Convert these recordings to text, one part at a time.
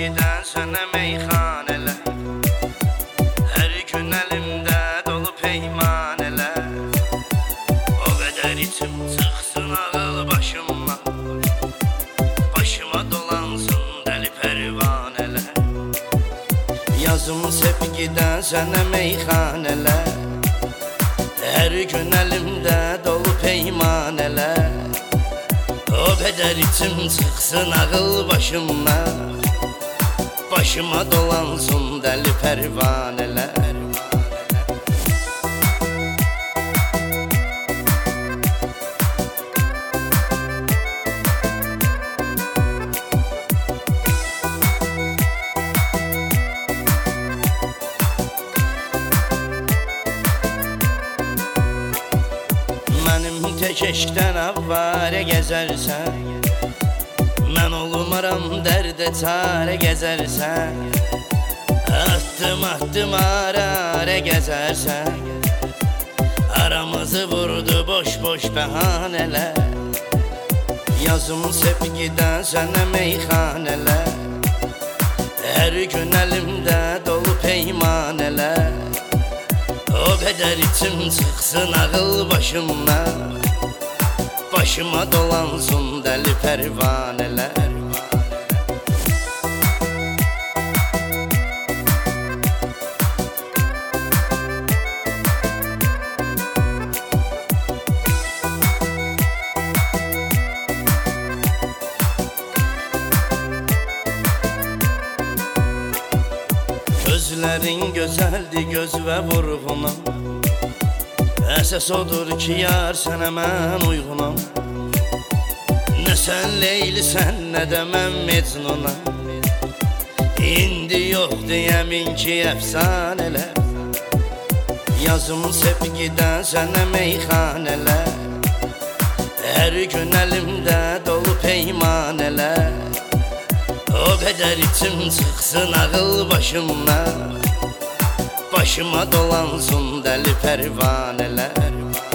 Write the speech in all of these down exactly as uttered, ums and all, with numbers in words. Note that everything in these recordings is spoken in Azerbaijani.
sevgiden sənə meyxanələr, hər gün əlimdə dolu peymanələr. O qədər içim çıxsın ağıl başımdan, başıma dolansın dəli pərvanələr. Yazım sevgiden sənə meyxanələr, hər gün əlimdə dolu peymanələr. O qədər içim çıxsın ağıl başımdan, başıma dolansın dəli pərvanələr. Mənim tək eşqdən avvarə gəzərsən, mən olmaram dərdə çarə gəzərsən. Atdım atdım ara ara gəzərsən, aramızı vurdu boş boş bəhanələr. Yazım sevgidən sənə meyxanələr, hər gün əlimdə dolu peymanələr. O qədər içim çıxsın ağıl başımdan, başıma dolansın dəli pərvanələr. Gözlərin gözəldir göz və vurğunam, əsas odur ki yar sənə mən uyğunam. Nə sən Leylisən, nə də mən Mecnunam, indi yoxdur yəmin ki əfsanələr. Yazım sevgidən sənə meyxanələr, hər gün əlimdə dolu peymanələr. O qədər içim çıxsın ağıl başımdan, başıma dolansın dəli pərvanələr.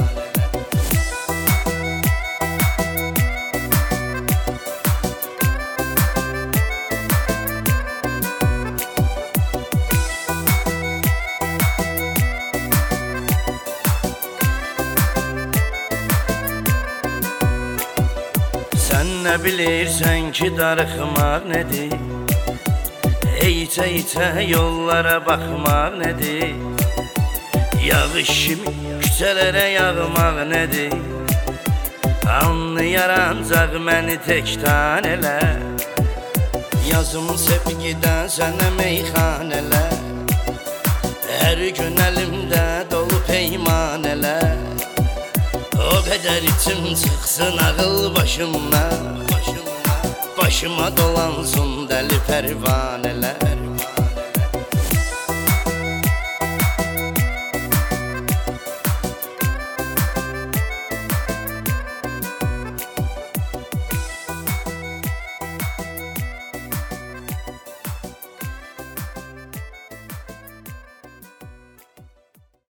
Sən nə bilirsən ki darıxmaq nədir, eğicə-eğicə yollara baxmaq nədir, yağış kimi küçələrə yağmaq nədir, anlayar ancaq məni tək tanələr. Yazım sevgidən sənə meyxanələr, hər gün əlimdə dolu peymanələr. O qədər içim çıxsın ağıl başımdan, başıma dolansın dəli pərvanələr.